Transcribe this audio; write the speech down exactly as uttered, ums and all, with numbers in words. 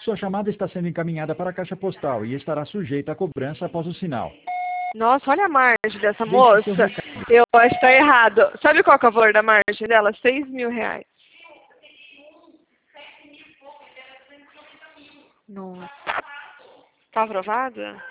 Sua chamada está sendo encaminhada para a caixa postal e estará sujeita a cobrança após o sinal. Nossa, olha a margem dessa Deixe seu moça. recado. Eu acho que tá errado. Sabe qual que é o valor da margem dela? Seis mil reais. Nossa. Tá aprovada?